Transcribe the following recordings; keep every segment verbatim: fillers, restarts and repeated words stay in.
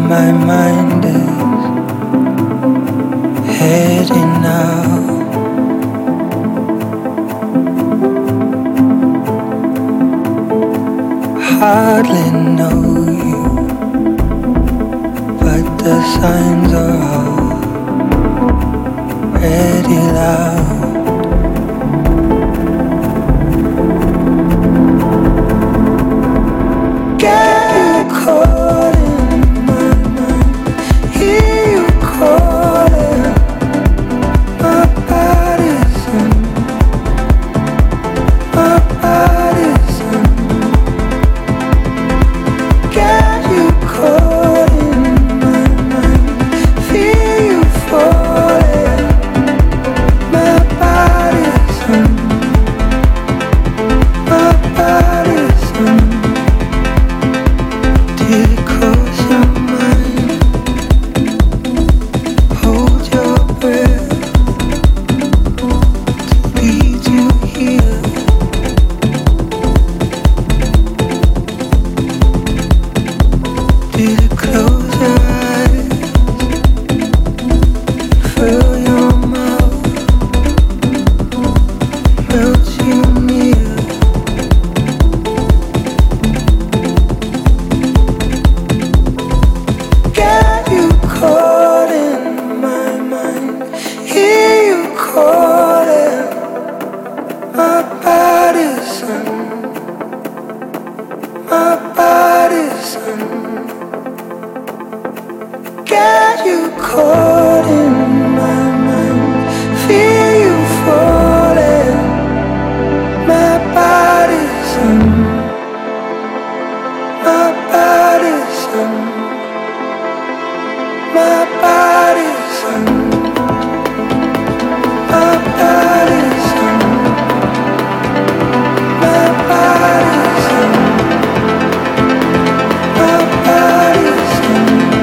my mind is heading now. Hardly know you, but the signs are already loud. Get you caught in my mind, hear you calling my body's in, my body's in. Get you caught in my mind, feel you falling, my body's in, my body's in. Close your mind, hold your breath to lead you here. Did you close your eyes, fill your mouth, melt you near. Caught in my mind, hear you calling my body's in, my body's in. Get you caught in my mind, feel you falling, my body's in, my body's in. My body's in, my body's in, my body's in, my body's in,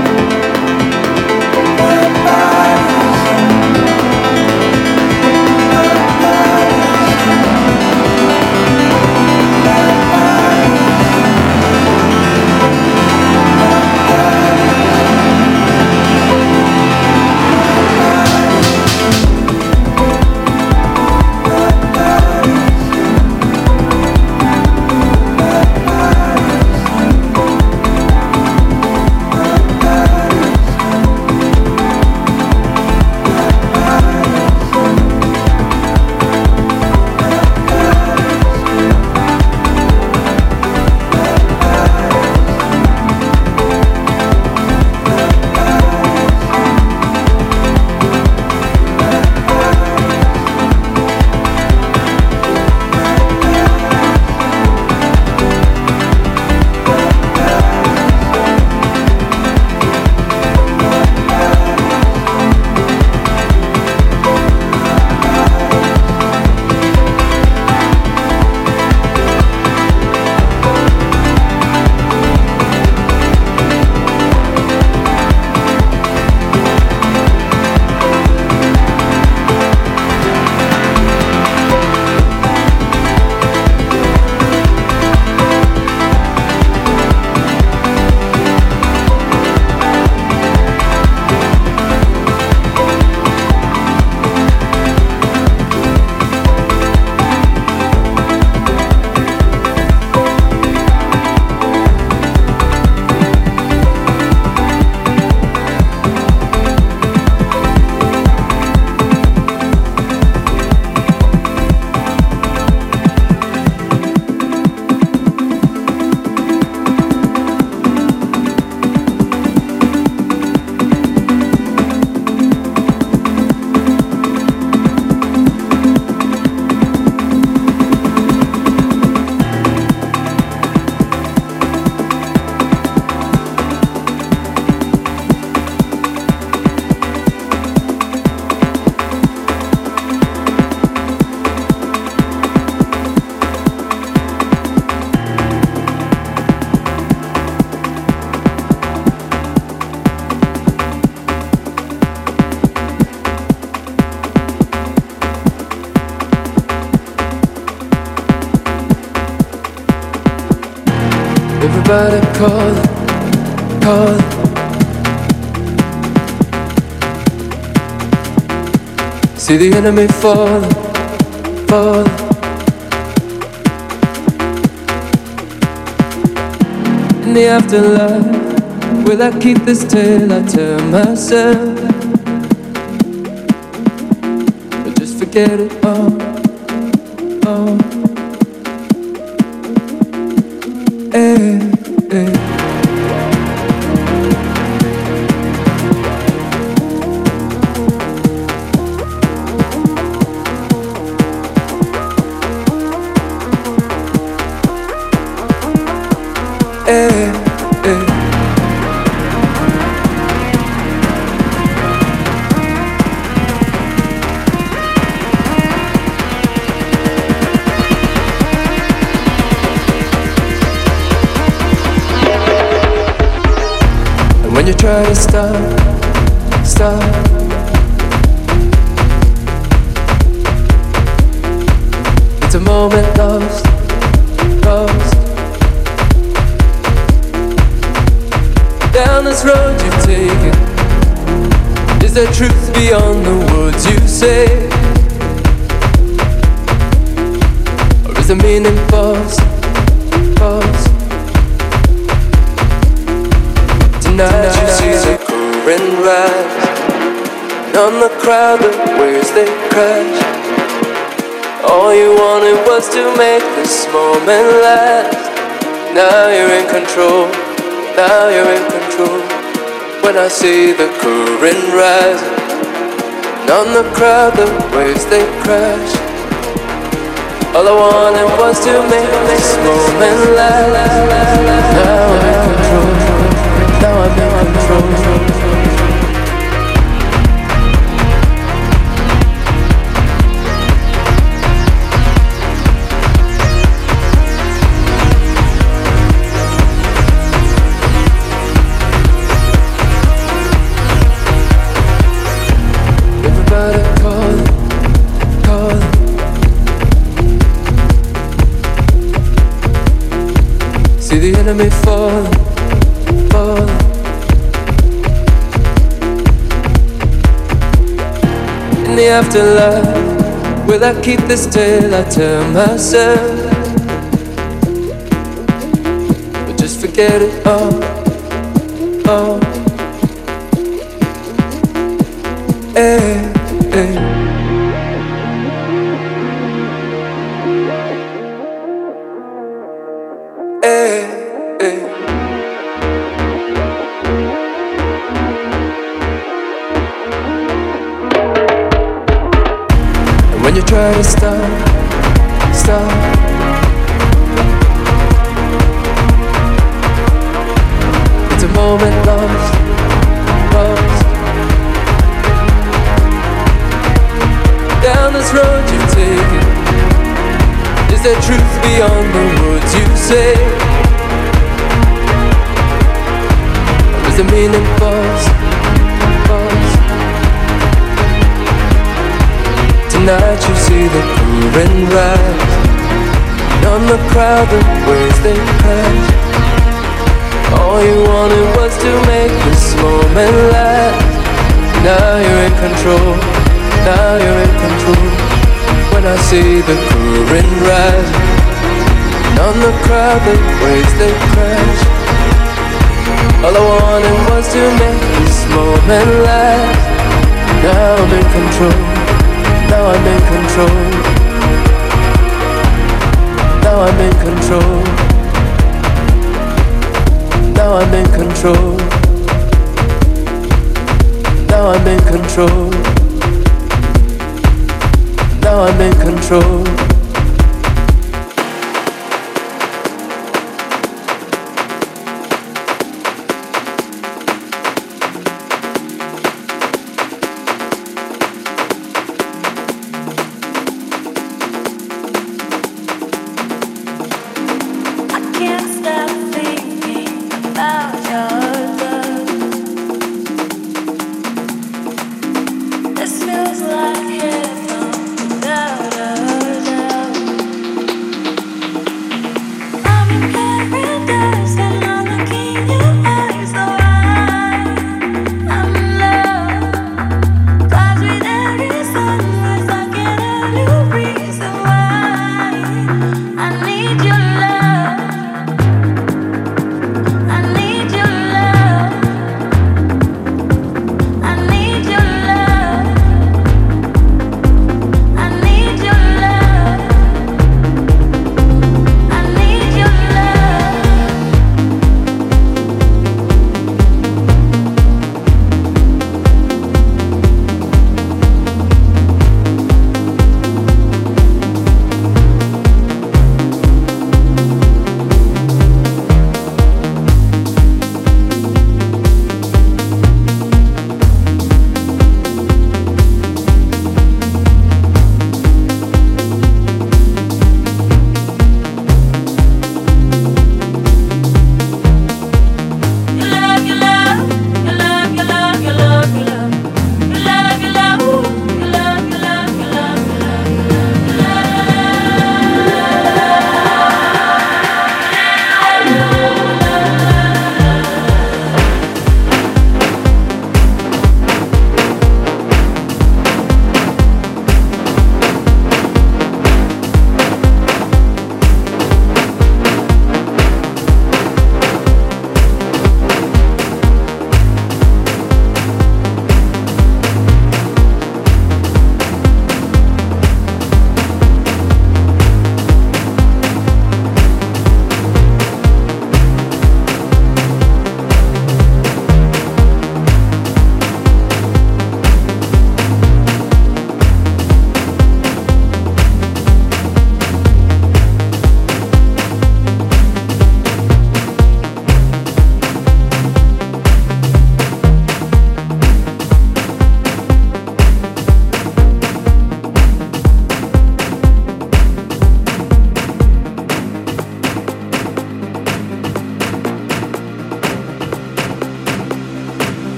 my body's in, my body's in, my Everybody calling, calling, See the enemy falling, falling. In the afterlife, will I keep this tale I tell myself? Or just forget it all, all. Hey, hey. Hey, hey. And when you try to stop, stop, it's a moment lost, lost. Down this road you've taken, is there truth beyond the words you say? Or is the meaning false, false? Tonight, Tonight you see the current rise, and on the crowd the waves they crash. All you wanted was to make this moment last. Now you're in control. Now you're in control. When I see the current rising, and on the crowd the waves they crash. All I wanted was to make this moment last. Now I'm in control. Now I'm in control. See the enemy falling, falling. In the afterlife, will I keep this tale I tell myself? Or just forget it all, all. Hey, hey. When you try to stop, stop, it's a moment lost, lost. Down this road you've taken, is there truth beyond the words you say? Or is the meaning false, false? Tonight you see the current rise, and on the crowd the waves they crash. All you wanted was to make this moment last. Now you're in control, now you're in control. When I see the current rise, and on the crowd the waves they crash. All I wanted was to make this moment last. Now I'm in control. Now I'm in control. Now I'm in control. Now I'm in control. Now I'm in control. Now I'm in control. This feels like heaven without a doubt.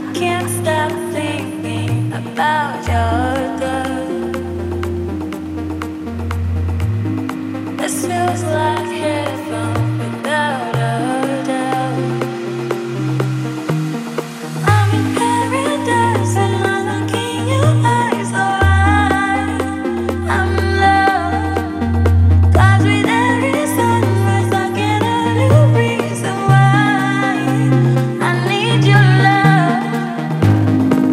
can't stop thinking about your love. This feels like heaven without a doubt. I'm in paradise and I look in your eyes. Alright, I'm in love. 'Cause with every sunrise I get a new reason why I need your love.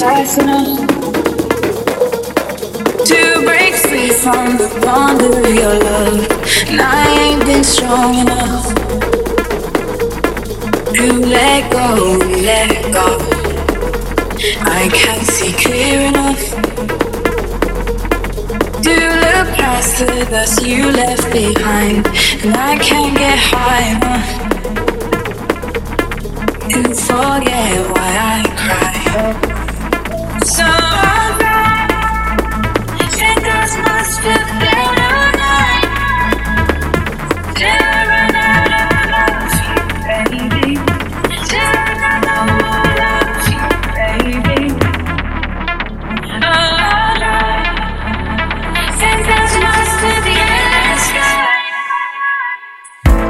fast enough to break free from the bond of your love. And I ain't been strong enough to let go, let go. I can't see clear enough to look past the dust you left behind. And I can't get high enough to forget why I cry. So I'll cry, think us must have been a night till I run out of love for you, baby. Till I run out of love for you, baby. Oh, I'll cry, think us must have been a sky.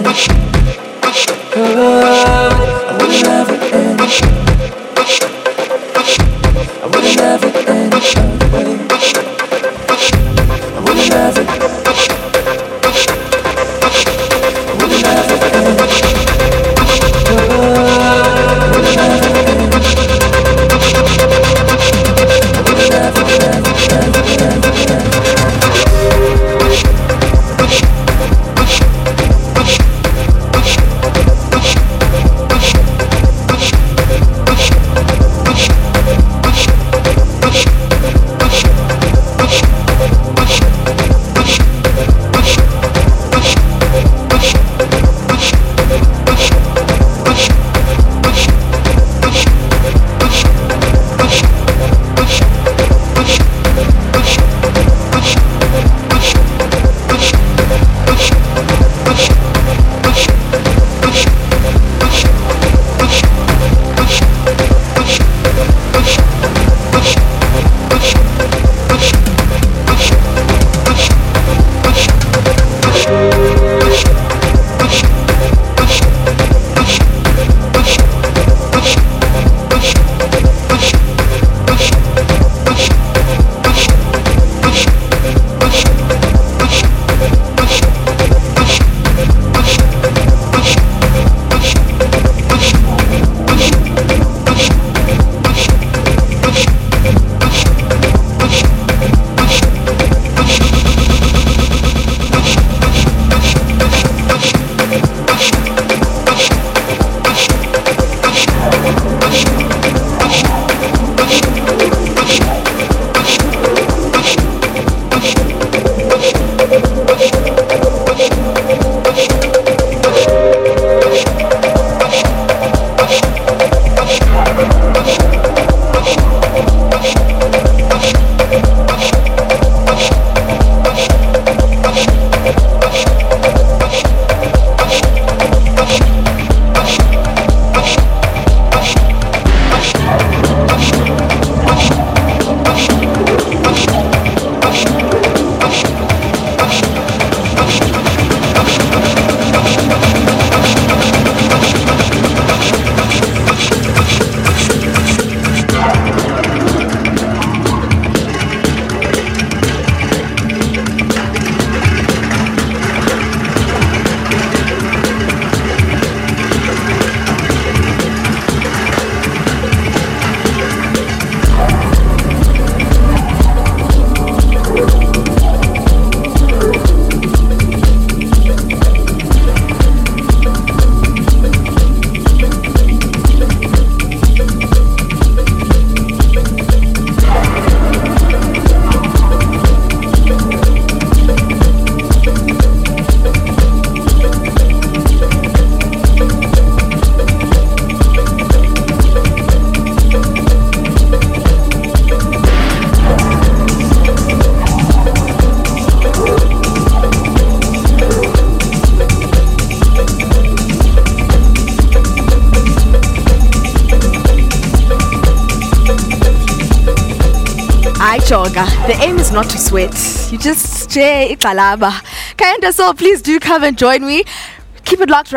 Joga. The aim is not to sweat. You just stay ikalaba. Kinda, so please do come and join me. Keep it locked right